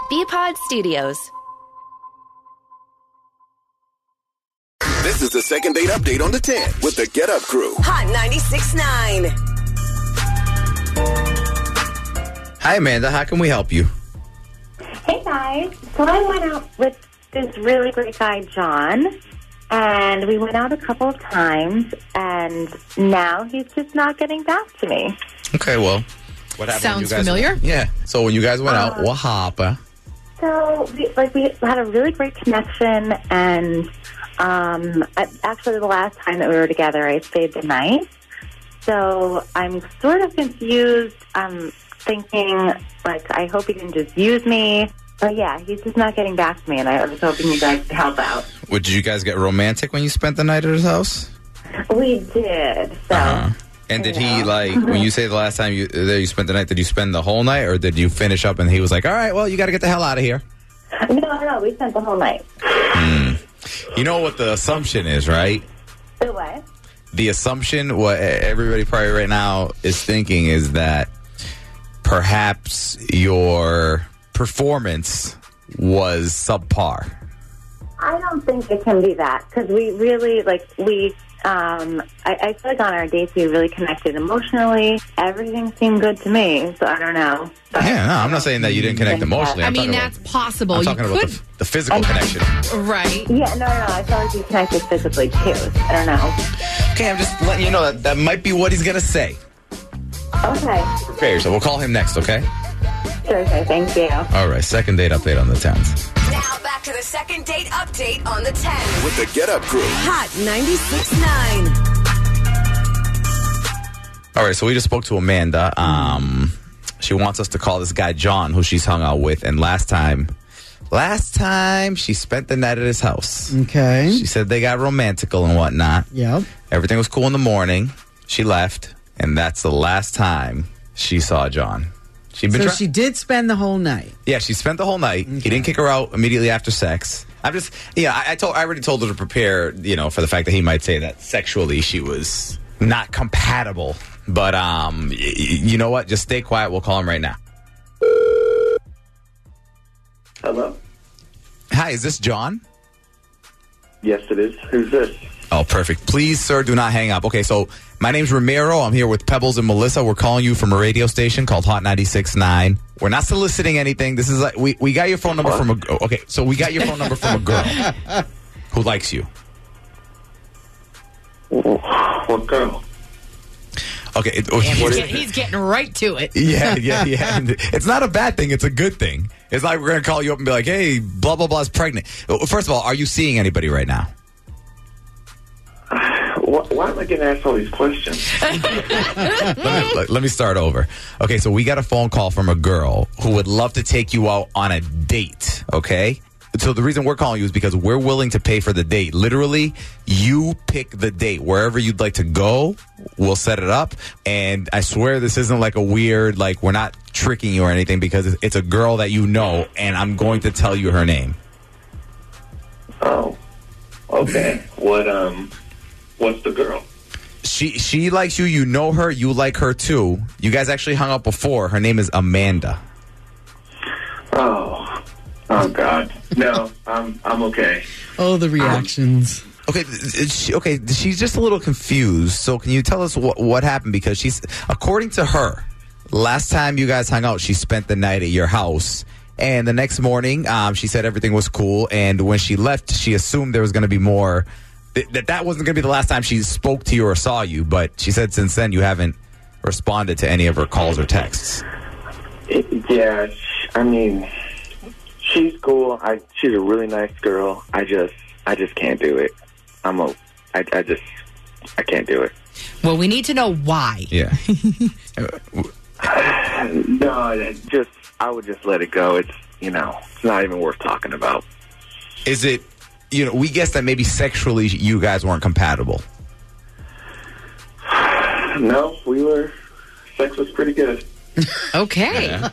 BPod Studios. This is the second date update on the 10 with the Get Up Crew. Hot 96.9. Hi, Amanda. How can we help you? Hey, guys. So I went out with this really great guy, John, and we went out a couple of times, and now he's just not getting back to me. Okay, well, what happened? Sounds familiar? Yeah. So when you guys went out, what happened? So we had a really great connection, and actually the last time that we were together, I stayed the night. So I'm sort of confused. I'm thinking, I hope he didn't just use me. But yeah, he's just not getting back to me, and I was hoping you guys could help out. Did you guys get romantic when you spent the night at his house? We did. So. And did he, when you say the last time you spent the night, did you spend the whole night, or did you finish up and he was like, all right, well, you got to get the hell out of here? No, we spent the whole night. You know what the assumption is, right? The what? The assumption, what everybody probably right now is thinking is that perhaps your performance was subpar. I don't think it can be that, because we really, I feel like on our dates we really connected emotionally. Everything seemed good to me, so I don't know. But I'm not saying that you didn't connect emotionally. I mean, that's possible. I'm talking about the physical connection. Right. Yeah, no, I felt like we connected physically, too. So I don't know. Okay, I'm just letting you know that might be what he's going to say. Okay. Prepare yourself. We'll call him next, okay? Sure, thank you. All right, second date update on the 10th. Now back to the second date update on the 10. With the Get Up Crew. Hot 96.9. All right, so we just spoke to Amanda. She wants us to call this guy John, who she's hung out with, and last time she spent the night at his house. Okay. She said they got romantical and whatnot. Yep. Everything was cool in the morning. She left, and that's the last time she saw John. She did spend the whole night. Yeah, she spent the whole night. Okay. He didn't kick her out immediately after sex. I already told her to prepare, for the fact that he might say that sexually she was not compatible. But you know what? Just stay quiet. We'll call him right now. Hello? Hi, is this John? Yes, it is. Who's this? Oh, perfect. Please, sir, do not hang up. Okay, so my name's Ramiro. I'm here with Pebbles and Melissa. We're calling you from a radio station called Hot 96.9. We're not soliciting anything. This is we got your phone number from we got your phone number from a girl who likes you. What girl? Okay. He's getting right to it. Yeah. It's not a bad thing. It's a good thing. It's like we're going to call you up and be like, hey, blah, blah, blah is pregnant. First of all, are you seeing anybody right now? Why am I getting asked all these questions? Let me start over. Okay, so we got a phone call from a girl who would love to take you out on a date, okay? So the reason we're calling you is because we're willing to pay for the date. Literally, you pick the date. Wherever you'd like to go, we'll set it up. And I swear this isn't like a weird, we're not tricking you or anything, because it's a girl that you know, and I'm going to tell you her name. Oh, okay. What's the girl? She likes you. You know her. You like her too. You guys actually hung out before. Her name is Amanda. Oh God. No, I'm okay. Oh, the reactions. Okay. She's just a little confused. So can you tell us what happened? Because according to her, last time you guys hung out, she spent the night at your house. And the next morning, she said everything was cool. And when she left, she assumed there was going to be more. That wasn't going to be the last time she spoke to you or saw you, but she said since then you haven't responded to any of her calls or texts. Yeah, I mean, she's cool. She's a really nice girl. I just can't do it. I can't do it. Well, we need to know why. Yeah. No, I would just let it go. It's not even worth talking about. Is it? We guessed that maybe sexually you guys weren't compatible. No, sex was pretty good. Okay. Yeah.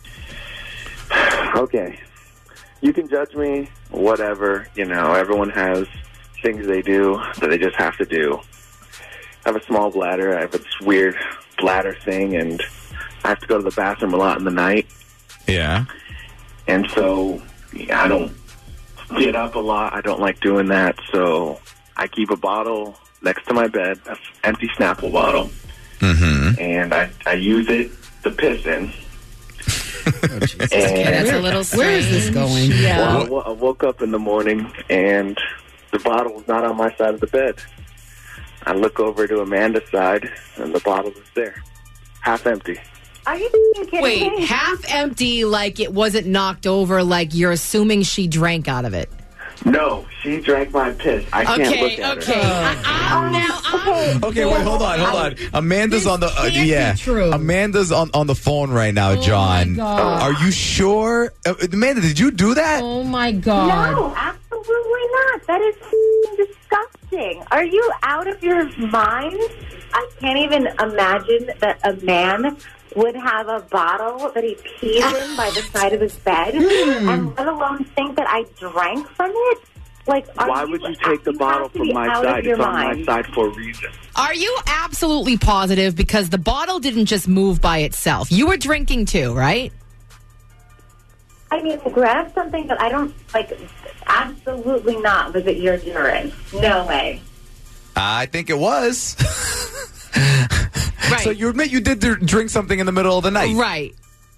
Okay. You can judge me, whatever. Everyone has things they do that they just have to do. I have a small bladder. I have this weird bladder thing, and I have to go to the bathroom a lot in the night. Yeah. And so I don't get up a lot. I don't like doing that. So I keep a bottle next to my bed, an empty Snapple bottle. Mm-hmm. And I use it to piss in. Okay, that's a little strange. Where is this going? Yeah. Well, I woke up in the morning and the bottle was not on my side of the bed. I look over to Amanda's side and the bottle is there, half empty. Are you kidding Wait, me? half empty, like it wasn't knocked over, like you're assuming she drank out of it. No, she drank my piss. I can't look at her. Okay, wait, hold on. Amanda's on the can't be true. Amanda's on the phone right now, John. God. Are you sure? Amanda, did you do that? Oh my God. No, absolutely not. That is disgusting. Are you out of your mind? I can't even imagine that a man would have a bottle that he pees in by the side of his bed, and let alone think that I drank from it. Like, Why would you take the bottle from my side? It's on my side for a reason. Are you absolutely positive? Because the bottle didn't just move by itself. You were drinking too, right? I mean, grab something that I don't, like, absolutely not. Was it your urine? No way. I think it was. Right. So you admit you did drink something in the middle of the night. Right.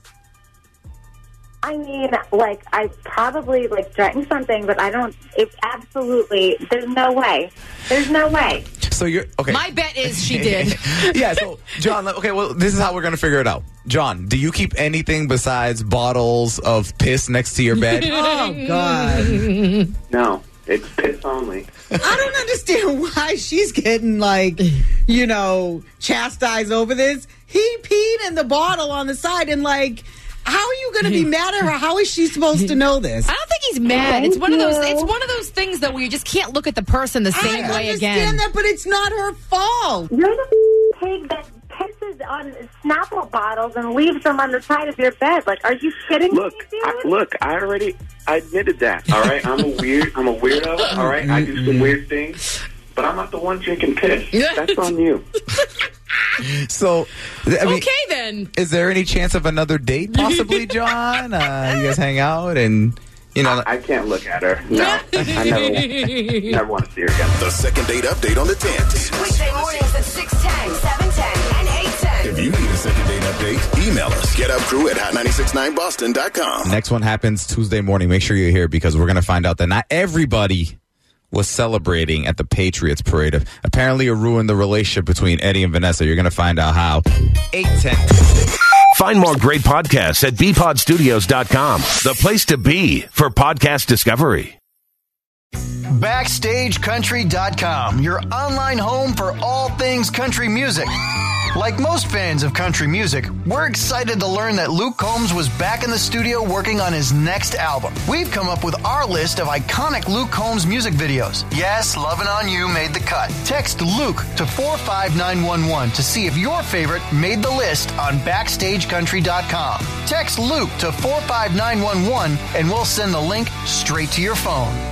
I mean, like, I probably, like, drank something, but I don't, it's absolutely, there's no way. There's no way. So you're, okay. My bet is she did. Yeah, so, John, okay, well, this is how we're going to figure it out. John, do you keep anything besides bottles of piss next to your bed? Oh, God. No, it's piss only. I don't understand why she's getting, like, chastised over this. He peed in the bottle on the side and, like, how are you going to be mad at her? How is she supposed to know this? I don't think he's mad. It's one of those. It's one of those things that where you just can't look at the person the same way again. I understand that, but it's not her fault. You're the pig that pisses on Snapple bottles and leaves them on the side of your bed. Like, are you kidding me, dude? I admitted that, all right? I'm a weirdo, all right? I do some weird things, but I'm not the one drinking piss. That's on you. So, I mean, Okay, then. is there any chance of another date, possibly, John? You guys hang out and, I can't look at her. No, I never want to see her again. The second date update on the 10th. Weekday mornings at 6:10, 7:10, and 8:10. If you need a second date update, email us. GetUpCrew@hot969boston.com. Next one happens Tuesday morning. Make sure you're here because we're going to find out that not everybody was celebrating at the Patriots parade. Apparently, it ruined the relationship between Eddie and Vanessa. You're going to find out how. 8:10. Find more great podcasts at BPodStudios.com, the place to be for podcast discovery. BackstageCountry.com, your online home for all things country music. Like most fans of country music, we're excited to learn that Luke Combs was back in the studio working on his next album. We've come up with our list of iconic Luke Combs music videos. Yes, Lovin' On You made the cut. Text Luke to 45911 to see if your favorite made the list on BackstageCountry.com. Text Luke to 45911 and we'll send the link straight to your phone.